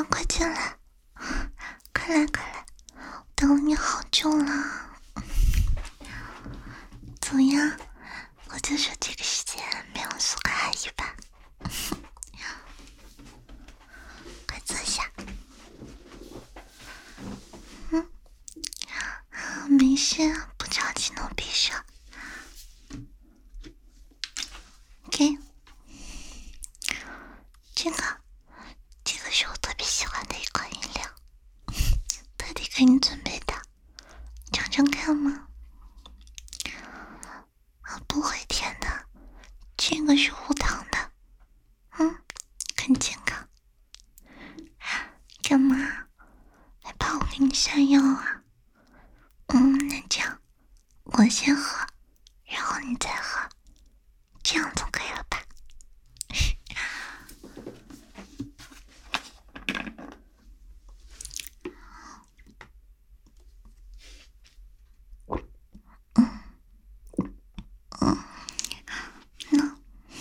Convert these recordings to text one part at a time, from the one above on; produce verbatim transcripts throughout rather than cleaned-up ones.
快进来，快来快来，等了你好久了。怎么样？我就说这个时间没有苏格阿姨吧？快坐下。嗯，没事，不着急弄匕首。给，这个，这个是我特别喜欢的一款饮料，特地给你准备的，尝尝看吗？啊，不会甜的，这个是无糖的，嗯，很健康。干嘛？还怕我给你下药啊？嗯，那这样，我先喝，然后你再喝，这样总可以了吧？嗯嗯，那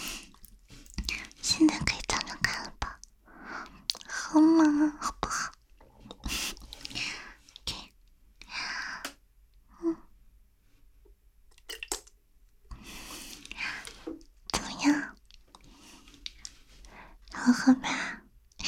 现在可以尝尝看了吧？喝吗？好不好？嗯，怎么样？好喝吧？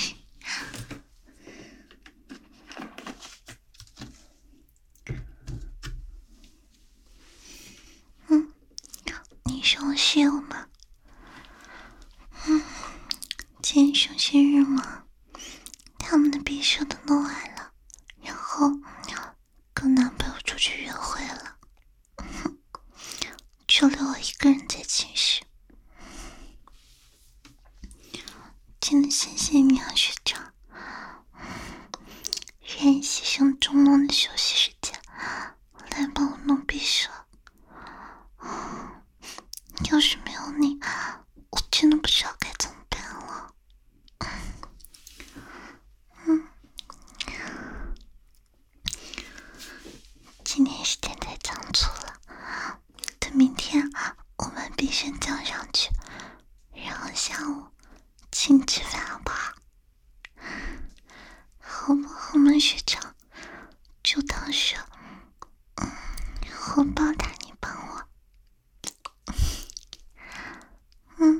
嗯，你说我室友吗？嗯，今天休息日嘛，他们的毕设都弄完了，然后跟男朋友出去约会了，就留我一个人在寝室。真的谢谢你啊，学长，愿意牺牲周末的休息时间来帮我弄毕设。要是没有你，我真的不知道该怎么办了。嗯，今天时间太仓促了，等明天我们毕设交上去，然后下午请吃饭好不好？好不好吗，学长？就当是嗯，我报答你帮我。嗯，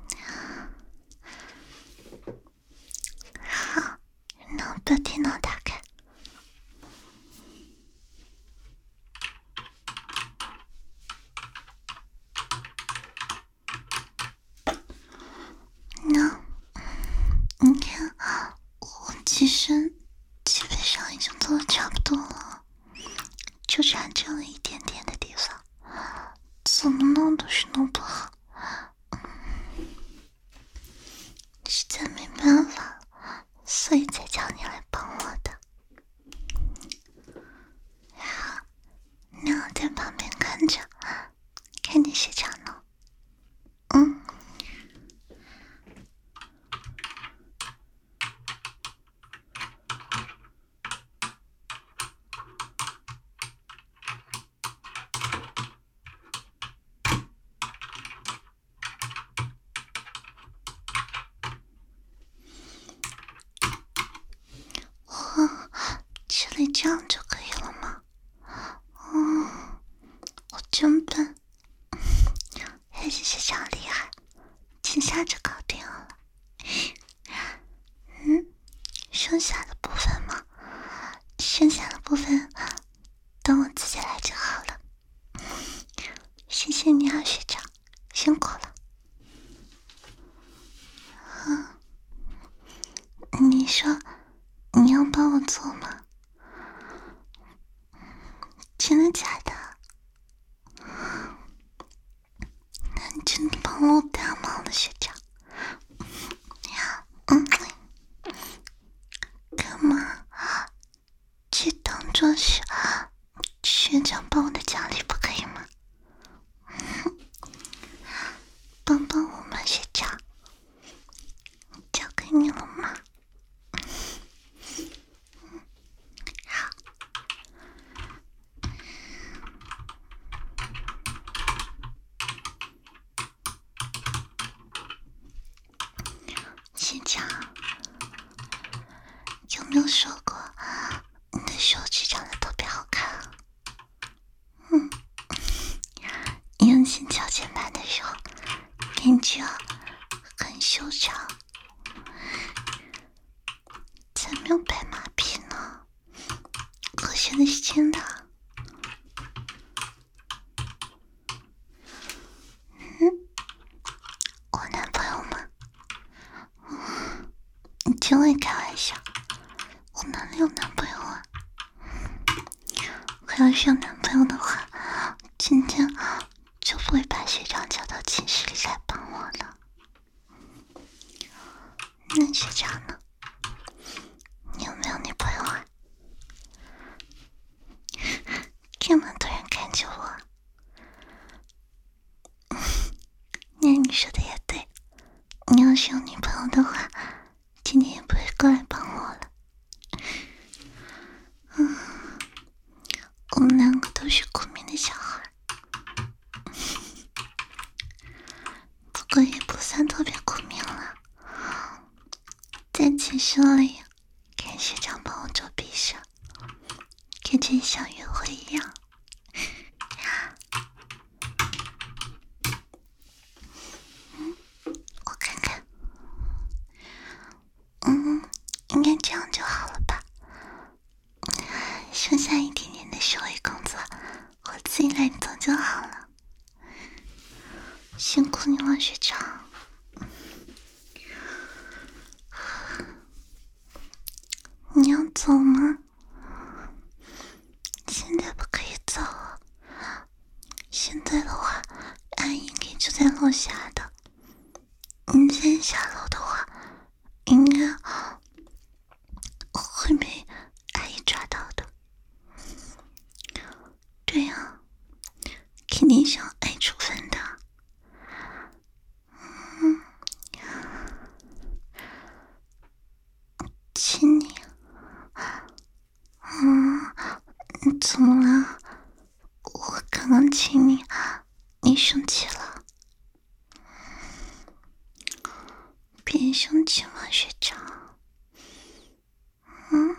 好，那我把电脑打开。那你看，我其实基本上已经做的差不多了，就差这了一点点的地方，怎么弄都是弄不好，实在没办法了，所以才叫你来帮我的。好，那我在旁边看着，看你学长弄。嗯。哦，这里这样就可以了吗？哦，我真笨，还是学长厉害，几下就搞定了。嗯，剩下的部分嘛，剩下的部分等我自己来就好了。谢谢你啊，学长，辛苦了。啊，你说你要帮我做吗？真的假的？那你真的帮我大忙了，学长。嗯，干嘛？这当做是学长帮我的奖励，不可以吗？帮帮我嘛，学长，交给你了吗？好。学长， 没有说过你的手指长得特别好看啊？嗯，用心敲键盘的时候，感觉很修长，才没有拍马屁呢。我说的是真的。嗯，我男朋友吗？你真会开玩笑，我哪里有男朋友啊？我要是有男朋友的话，今天就不会把学长叫到寝室里来帮我了。那学长呢？你有没有女朋友啊？这么突然看着我，那你说的也对，你要是有女朋友的话，今天也不会过来帮我了。嗯，我们两个都是苦命的小孩，不过也不算特别苦命了。在寝室里看学长帮我做毕设，跟这像约会一样。嗯，我看看，嗯，应该这样就好了吧。剩下一点点的社会工作，我自己来做就好了。辛苦你了，学长。你要走吗？现在不可以走啊。现在的话，阿姨应该就在楼下的。你再下楼的话，应该会被阿姨抓到的。对呀，肯定是要挨处分的。嗯，亲你。嗯，怎么了？我刚刚亲你，你生气了？别生气嘛，学长。嗯，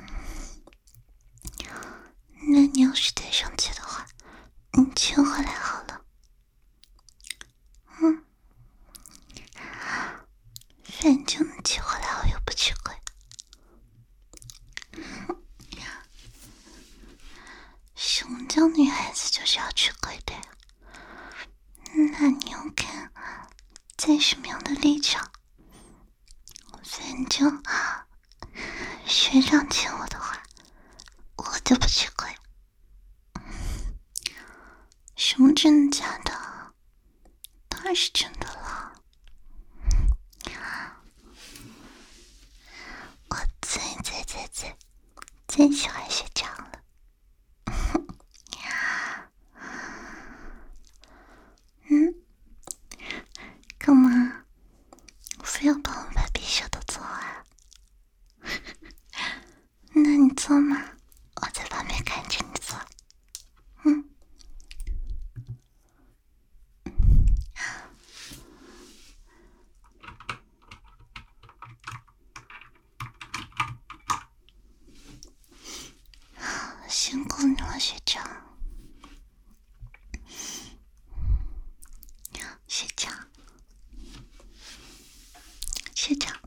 那你要是再生气的话，你亲回来好了。嗯，反正你亲回来我又不吃亏。什么叫女孩子就是要吃亏的呀？那你要看在什么样的立场。反正学长亲我的话，我就不吃亏。什么真的假的？当然是真的了。我最最最最最喜欢学长了。嗯，干嘛？非要帮我把毕设都做完？那你做嘛，我在旁边看着你做。嗯。辛苦你了，学长。学长，学长，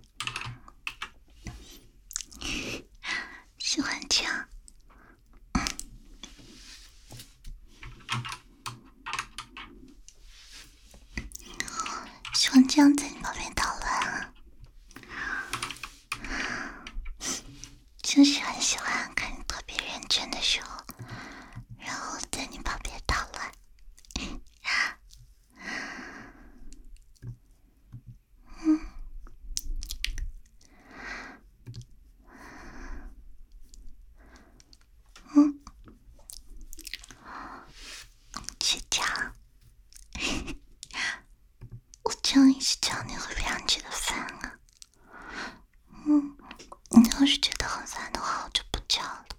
喜欢这样。喜欢这样在你旁边捣乱啊。就是很喜欢看你特别认真的时候，然后在你旁边捣乱。嗯，嗯，学长，我这样一直叫你会不会让你觉得烦啊？嗯，你要是觉得很烦的话，我就不叫了。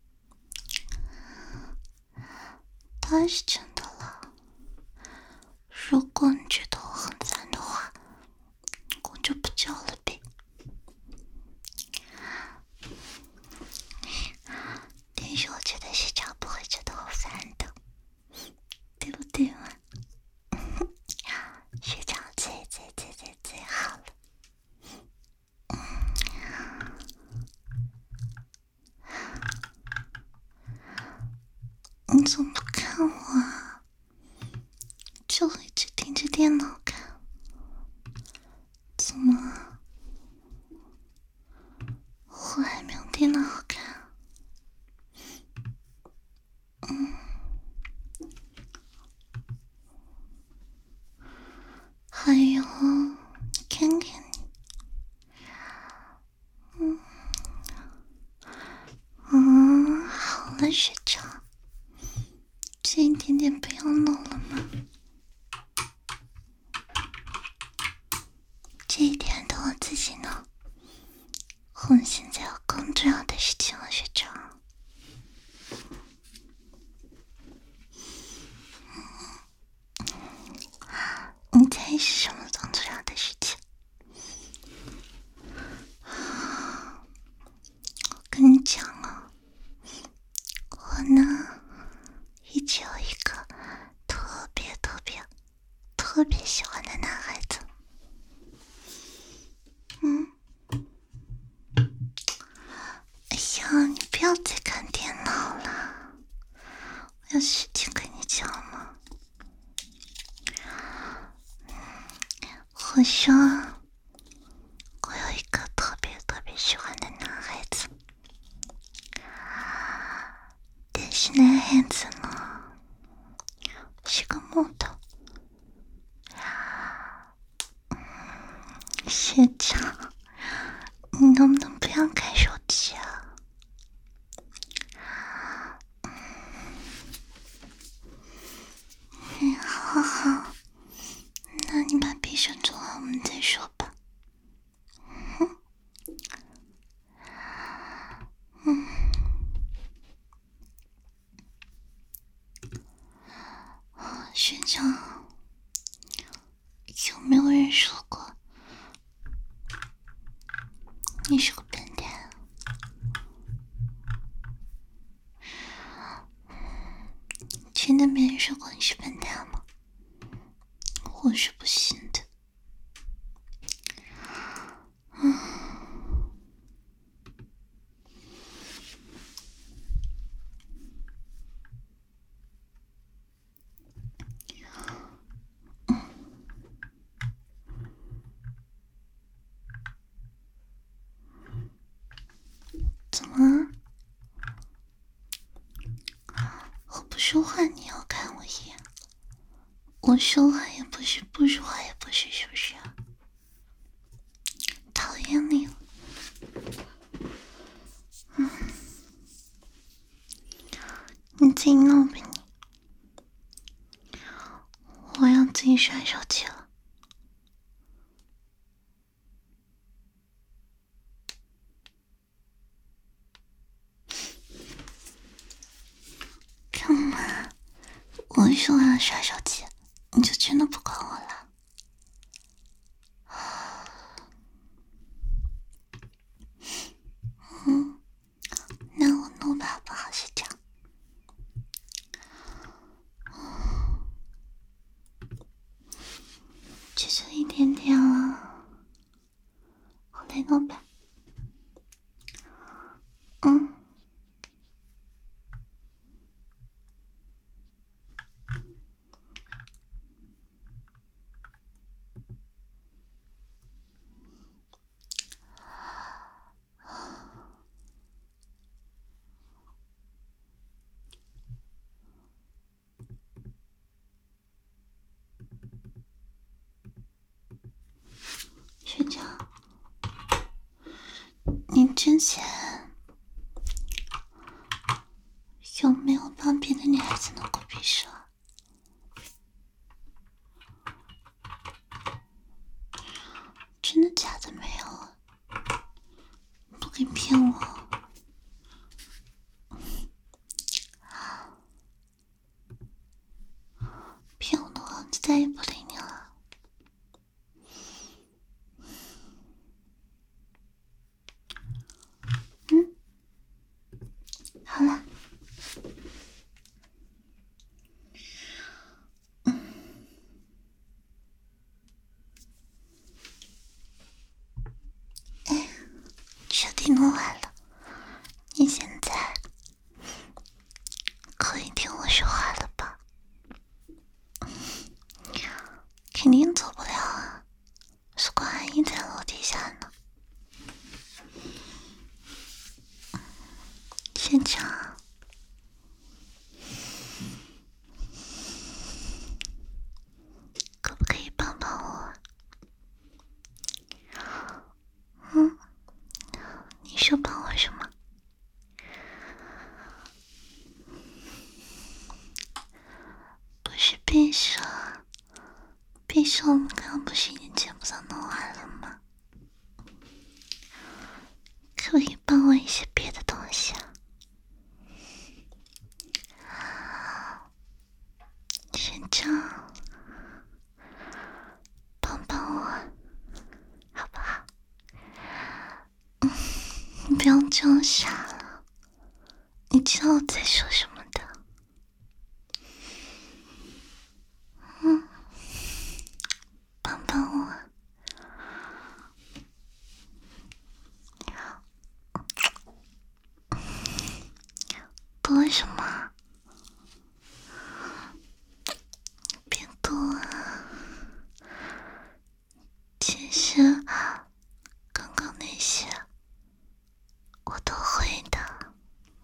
当然是真的了。如果你觉得我很烦的话，我就不叫了呗。 你怎么不看我啊？就一直盯着电脑看，怎么？我还没有电脑好看。嗯，还有，看看你，嗯嗯，好了，学长，这一点点不要弄了吗？这一点都我自己弄。我们现在有更重要的事情了，学长。你猜是什么更重要的事情？我跟你讲啊，我呢一直有一个特别特别特别喜欢的男孩子。嗯，哎呀，你不要再看电脑了，我有事情跟你讲吗？我说，我有一个特别特别喜欢的男孩子，但是男孩子呢是个木头。学长，你能不能不要看手机啊？嗯，好好，那你把闭上做好，我们再说吧。嗯，嗯，学长，有没有人说过你是个笨蛋？真的没人说过你是笨蛋吗？我是不信的。嗯，怎么了？我不说话你要看我一眼，我说话也不是，不说话也不是，是不是啊？讨厌你了。嗯，你自己弄吧你，我要自己刷手机了。干嘛？我说我要刷手机，你就真的不管我了？嗯，那我弄吧，好不好，学长？只剩一点点了，我来弄吧。嗯。学长，你之前有没有帮别的女孩子弄过鼻屎？真的假的？没有啊？不可以骗我！骗我的话，我就再也不理你了。嗯，好了。嗯，哎，彻底弄完了。你现在可以听我说手帮我什么？不是匕首，匕首我们刚刚不是已经全部都弄完了吗？可不可以帮我一些别的东西啊？学长，帮帮我，好不好？嗯，你不要这样傻了，你知道我在说什么的。嗯，帮帮我。多什么？别多啊！其实刚刚那些我都会的。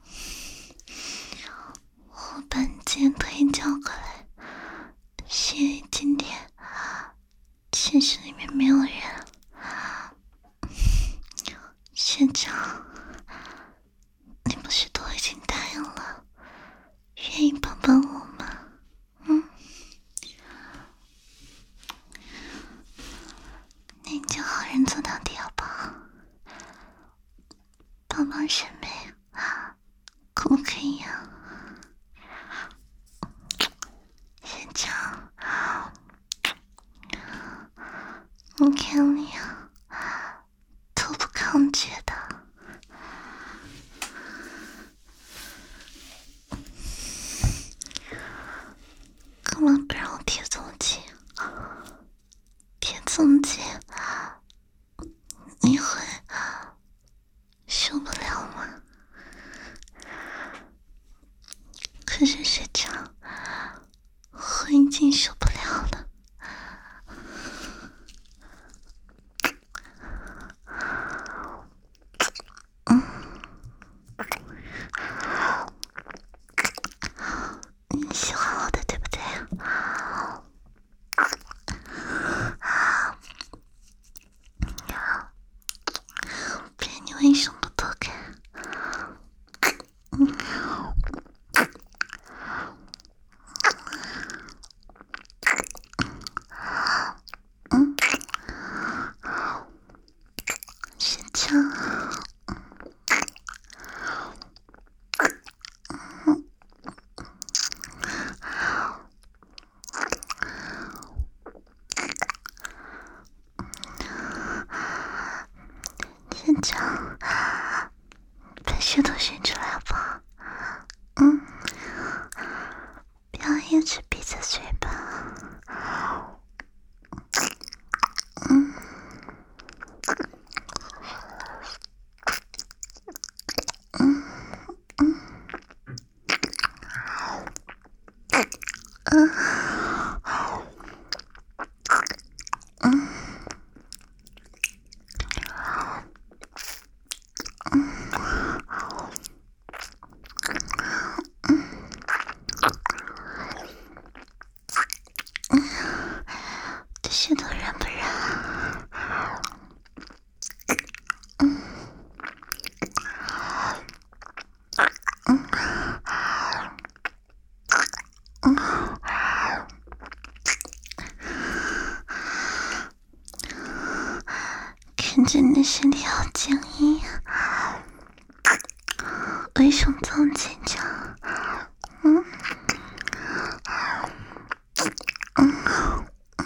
我把你今天特意叫过来，是因为今天寝室里面没有人。学长，你不是都已经答应了，愿意帮帮我吗？嗯，那你就好人做到底好不好？帮帮师妹，可不可以呀？学长，你看你都不抗拒的。干嘛不让我贴这么近？贴这么近，你会受不了吗？可是学长，我已经受不了了。嗯，你喜欢我的对不对？不然你为什么不多看？嗯，嗯，学长，学长，把舌头伸出来好不好？嗯，不要一直闭着嘴巴。嗯，嗯，嗯，嗯，嗯，这舌头软不软？嗯，嗯，嗯，看着你的身体好僵硬啊，为什么这么紧张？嗯，嗯，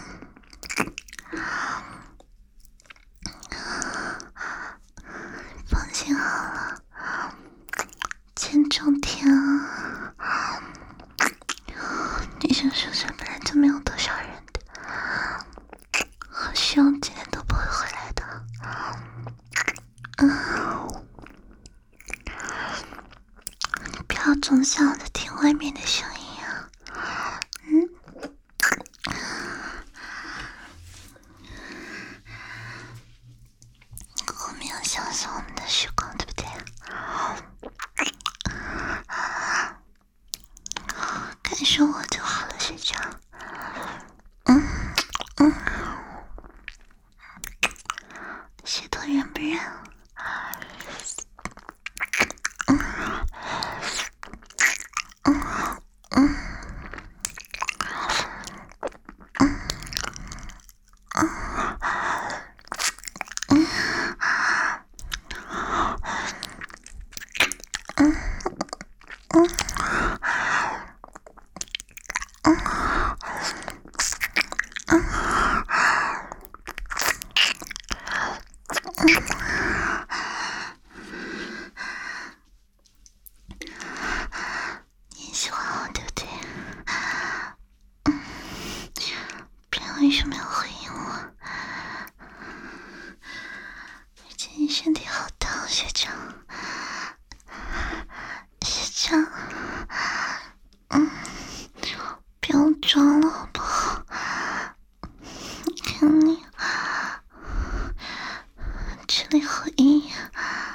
放心好了，今天天啊，女生宿舍本来就没有多少人的，我希望今天都不会回来的。嗯，你不要总小的听外面的声音啊。嗯，我们要享受我们的时光，对不对？感受我就好了，学长。嗯，嗯，舌头软不软？ 你喜欢我对不对？嗯，别人为什么要回应我？而且你身体好烫，学长，学长，嗯，不要装了好不好？看你，这里好硬呀，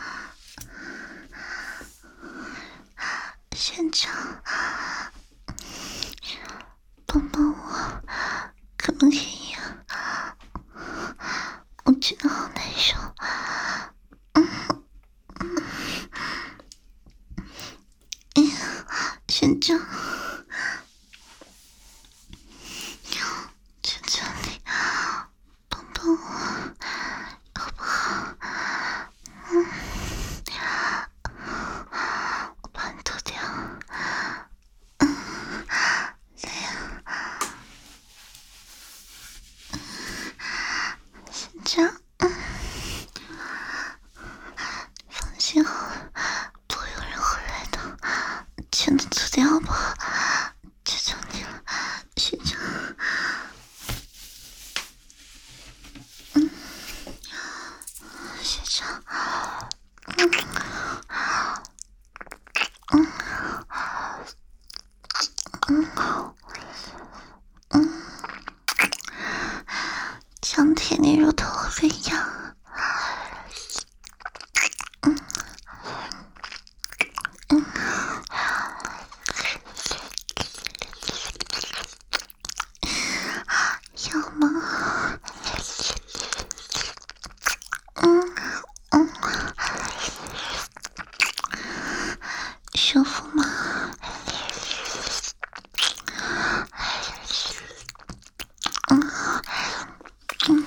学长，帮帮我，可不可以啊？我觉得好难受。学长，求求你帮帮我好不好？嗯，我把你脱掉。嗯，来呀，学长，嗯，放心好了，不会有人回来的，全都脱掉好不好？求求你了，学长。嗯，学长，嗯，嗯，嗯，嗯，强舔你乳头会痒。嗯，嗯，要吗？嗯嗯，舒服吗？嗯嗯，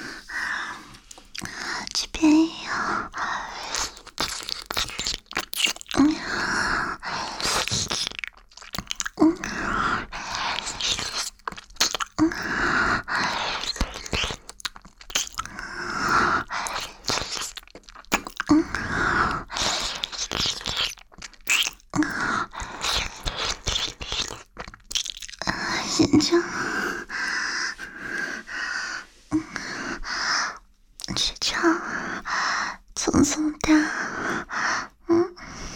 这边也有。嗯嗯嗯。学长，学长，松松的，嗯，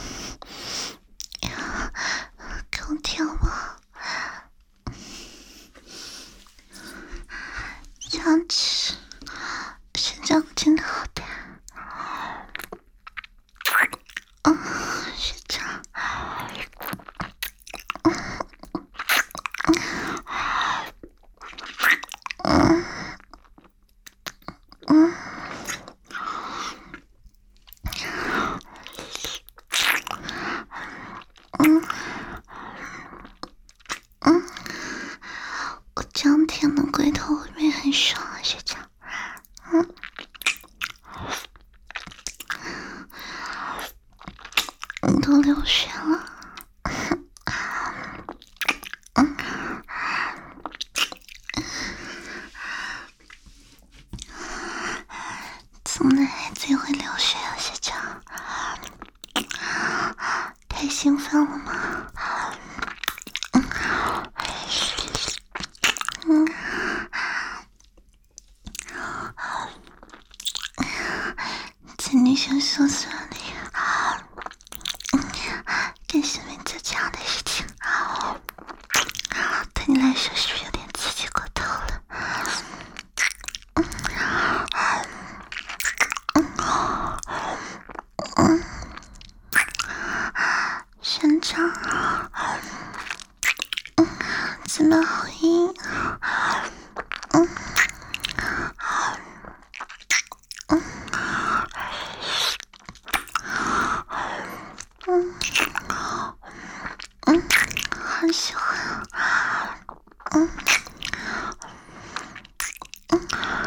给我跳吧，想吃，学长真的好大，嗯，学长，嗯嗯嗯。嗯嗯，我这样舔的龟头会不会很爽啊，学长？嗯你都流血了。嗯，从哪来最会流血啊，学长？太兴奋了吗？嗯嗯，在女生宿舍里，干什么这这样的事情？对你来说是不是有点刺激过头了？嗯嗯，学长，嗯，怎么好硬？嗯嗯嗯嗯，好喜欢。嗯嗯，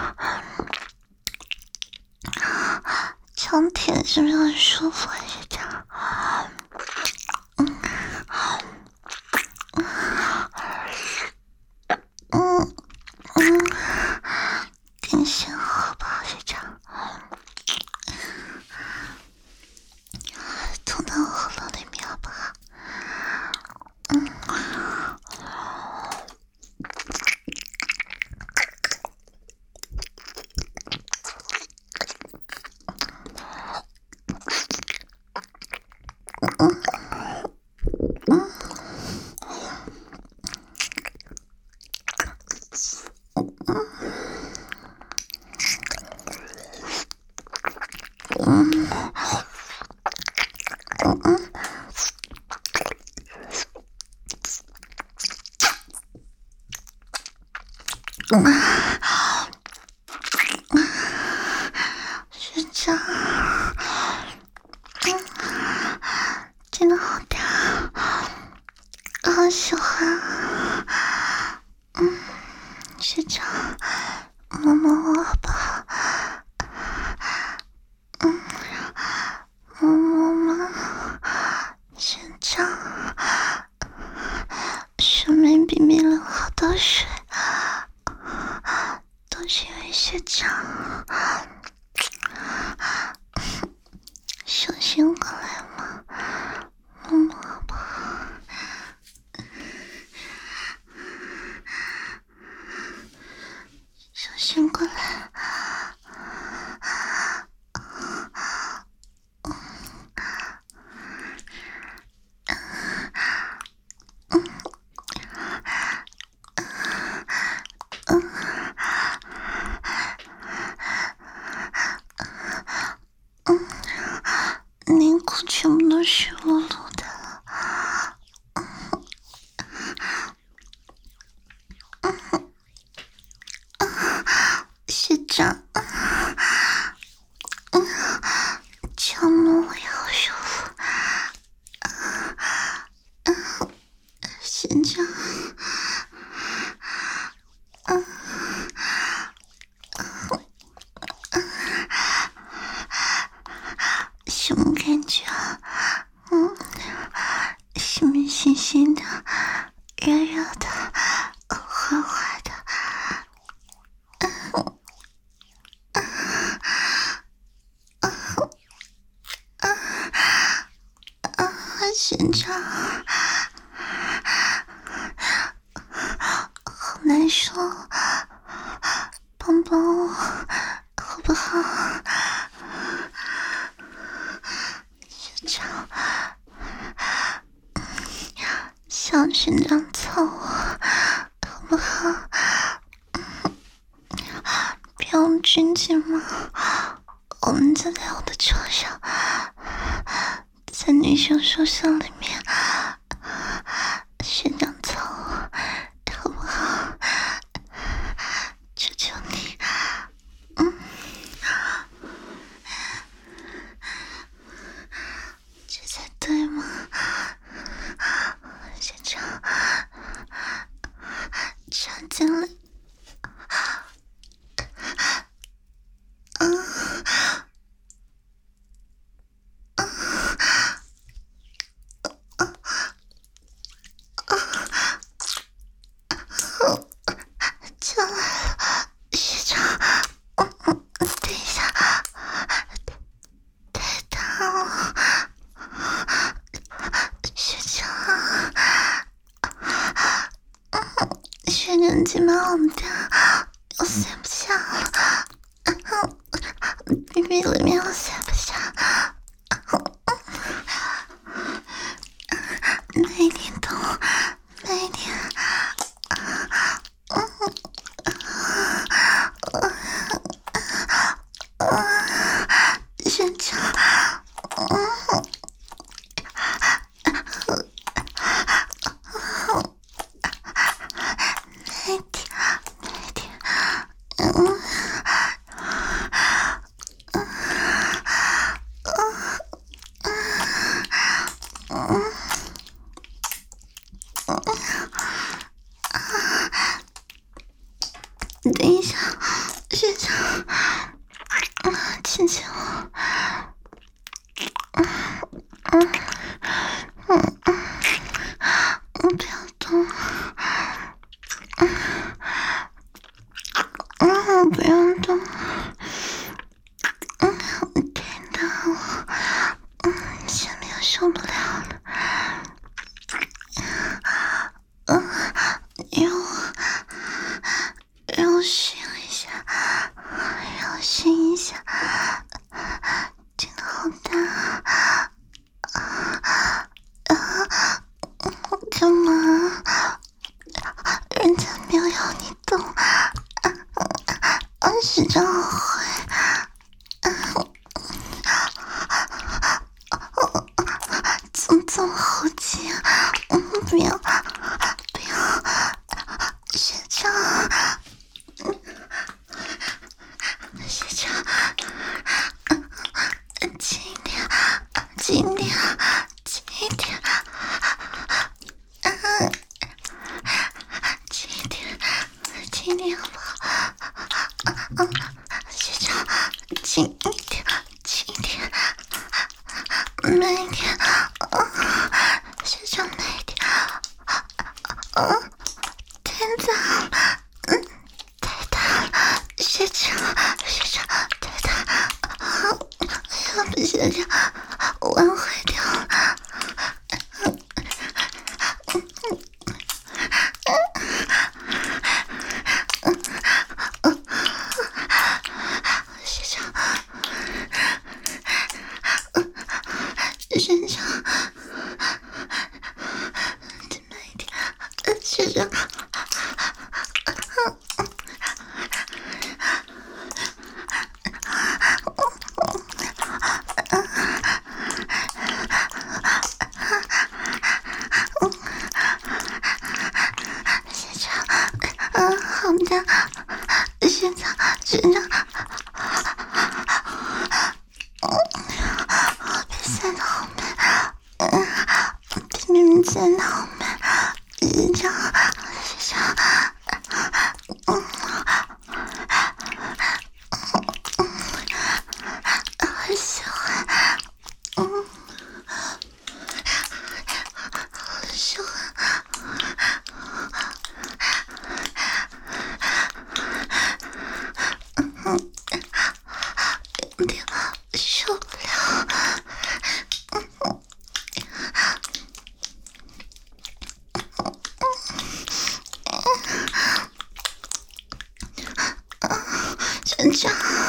长舔是不是很舒服啊，学长？嗯嗯嗯，更先喝吧，学长。 吐到我喉咙里面好不好？嗯。学长，真的好大，好喜欢。嗯，学长，摸摸我好不好？嗯，摸摸吗？学长，顺便避免了好多水，都是因为学长。小心过来嘛，摸摸好不好？小心过来。内裤全部都湿漉漉的了。学长，这样摸我也好舒服。学长，什么感觉啊？嗯，是不是新鲜的、热热的、滑滑的？学长，好难受，帮帮我好不好？学长，向学长操我好不好？不要拘谨嘛，我们就在我的床上，在女生宿舍里面，学长操我好不好？求求你，嗯，这才对嘛，学长，插进来。进来了，学长，等一下，太大了，学长，学长鸡巴好大，我塞不下了，屁屁里面我塞不下，慢一点动，慢一点。学长，嗯，慢一点，慢一点，嗯，等一下，学长，亲亲我。嗯， 受不了了。嗯，让我让我熏一下，让我熏一下，真的好大啊！啊，干嘛？人家没有要你动，啊啊！是这样会。怎么这么好奇啊？嗯，不要，不要，学长，学长，轻一点，轻一点，轻一点，嗯，轻一点，轻一点好不好？嗯，学长，轻一点，轻一点，慢一点。学长慢一点，嗯，太大了，嗯，太大了，学长，学长太大了，要不学长玩坏掉了，嗯嗯嗯嗯，学长，学长。学长，学长，嗯，好的，学长，学长，我被塞得好慢，嗯，被你们塞得好慢。学长，学长，嗯，好喜欢，嗯，好喜欢，嗯，有点受不了，嗯。学长，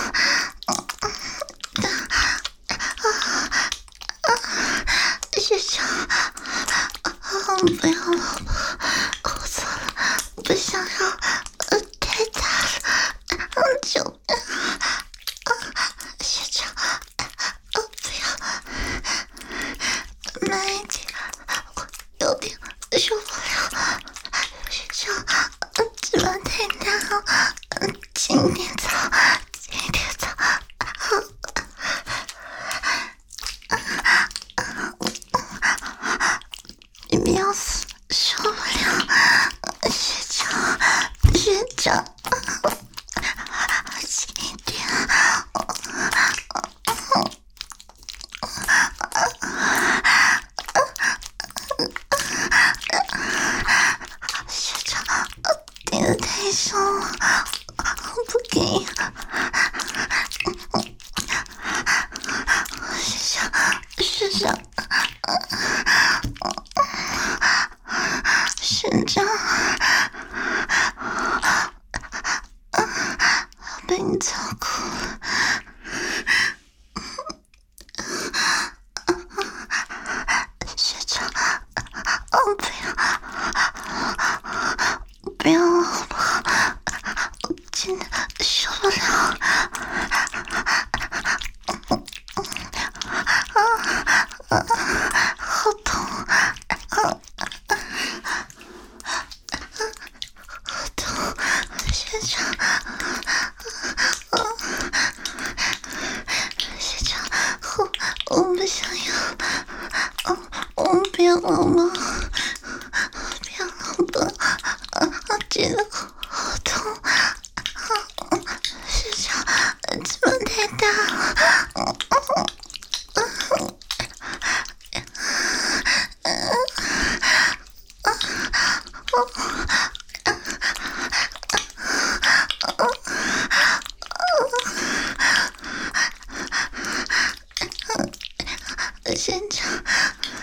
学长，不要了，我错了，不想要，太大了，救命！学长，不要，慢一点，我有点受不了。学长，嘴巴太大了，轻点走，轻点走。你不要死，受不了，学长，学长，轻一点。学长，顶得太凶了，我不给。学长，学长，学长，被你操哭了。学长，哦，不要，不要了好不好？我真的受不了。好痛，好痛，学长，学长，我我不想要，我不要了吗？不要了吧，真的好痛，学长，这么太大了。学长，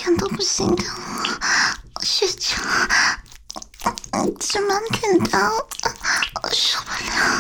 看都不心疼我，学长，这么点到我受不了。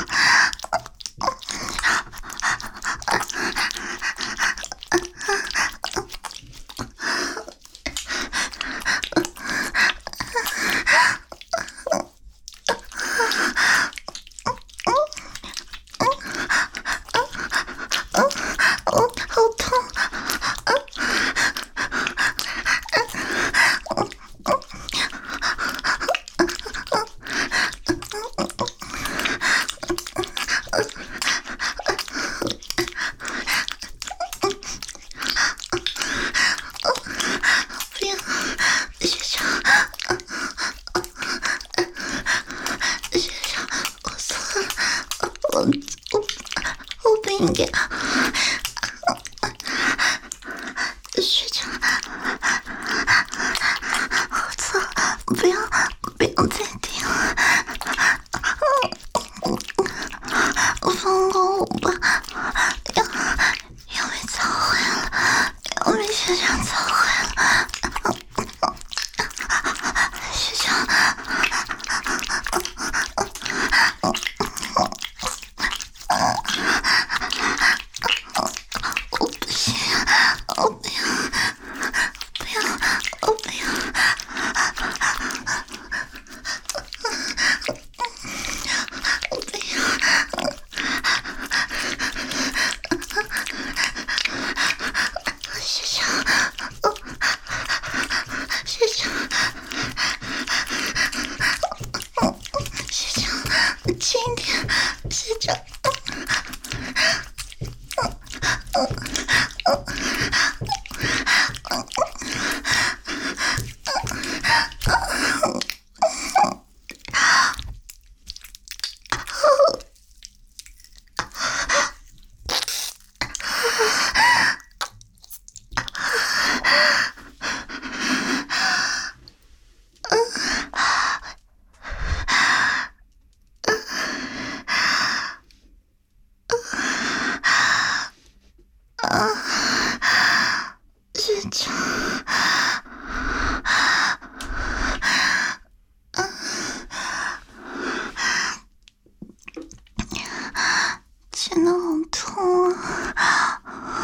学长，我错了，不要不要再听了，放过我吧，要要被操坏了，要被学长操坏了，学长。轻点，学长。学长，真的好痛啊！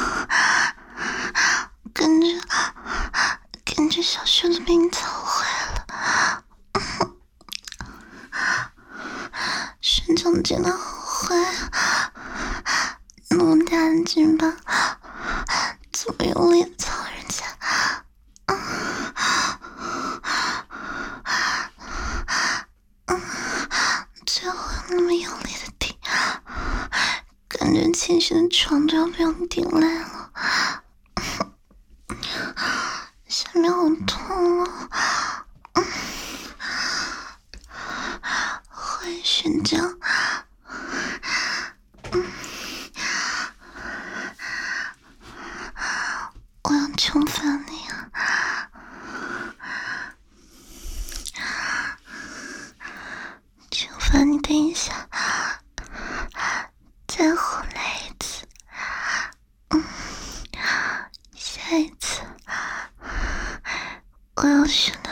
跟着跟着小树的被你操坏了，学长真的好坏啊！那么大的劲吧，这么用力的操人家，最后那么用力的顶，感觉寝室的床都要被我顶烂了，下面好痛啊！坏学长。我要惩罚你啊！惩罚你，等一下，再回来一次。嗯，下一次我要选